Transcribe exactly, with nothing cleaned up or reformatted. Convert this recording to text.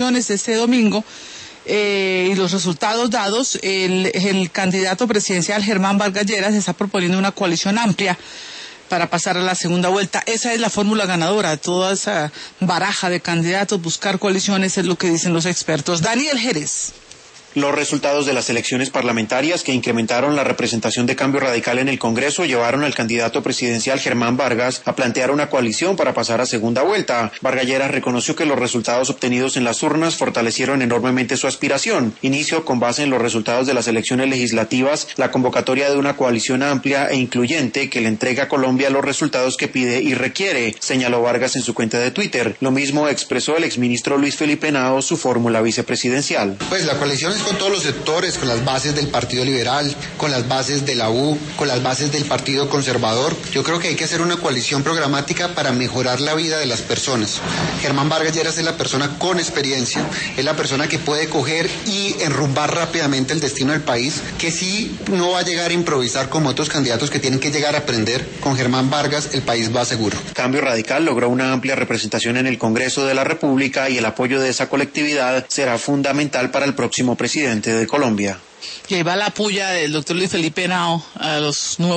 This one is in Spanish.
este domingo eh, y los resultados dados, el, el candidato presidencial Germán Vargas Lleras está proponiendo una coalición amplia para pasar a la segunda vuelta. Esa es la fórmula ganadora, toda esa baraja de candidatos, buscar coaliciones es lo que dicen los expertos. Daniel Jerez. Los resultados de las elecciones parlamentarias que incrementaron la representación de Cambio Radical en el Congreso llevaron al candidato presidencial Germán Vargas a plantear una coalición para pasar a segunda vuelta. Vargas Lleras reconoció que los resultados obtenidos en las urnas fortalecieron enormemente su aspiración. Inició con base en los resultados de las elecciones legislativas la convocatoria de una coalición amplia e incluyente que le entrega a Colombia los resultados que pide y requiere, señaló Vargas en su cuenta de Twitter. Lo mismo expresó el exministro Luis Felipe Henao, su fórmula vicepresidencial. Pues la coalición es con todos los sectores, con las bases del Partido Liberal, con las bases de la U, con las bases del Partido Conservador. Yo creo que hay que hacer una coalición programática para mejorar la vida de las personas. Germán Vargas Lleras es la persona con experiencia, es la persona que puede coger y enrumbar rápidamente el destino del país, que sí no va a llegar a improvisar como otros candidatos que tienen que llegar a aprender. Con Germán Vargas el país va seguro. Cambio Radical logró una amplia representación en el Congreso de la República y el apoyo de esa colectividad será fundamental para el próximo presidente de Colombia. Que va la puya del doctor Luis Felipe Henao a los nuevos